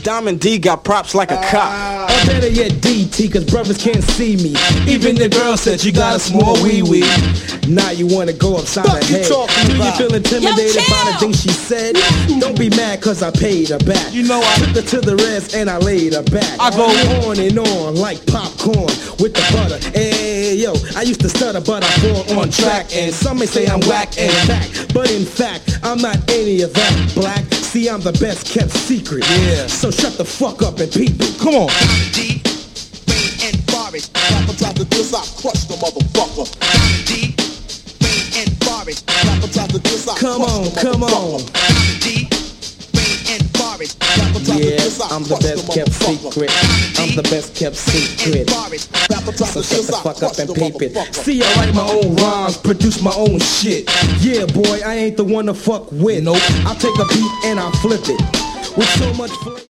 Diamond D got props like a cop. Or better yet, DT, cause brothers can't see me. Even the girl said you got a small wee-wee. Now you wanna go upside her head. Do you feel intimidated by the things she said? Don't be mad cause I paid her back. You know I took her to the rest and I laid her back. I go on and on like popcorn with the butter. Hey, yo, I used to stutter but I fall on track. And some may say I'm whack and back, but in fact, I'm not any of that, black. See, I'm the best kept secret. Yeah. So shut the fuck up and peep it. Come on. D, Wayne and Forrest. Rap attack the diss, I crush the motherfucker. D, Wayne and Forrest. Rap attack the diss, I Come on, come on. D, Wayne and Forrest. Rap attack the Yeah, diss, I I'm the crush best kept motherfucker. secret. I'm the best kept secret. Rap attack So the shut diss, the I fuck up crush and the peep it. motherfucker. See, I write my own rhymes, produce my own shit. Yeah, boy, I ain't the one to fuck with. Nope. I'll take a beat and I'll flip it with so much flavor.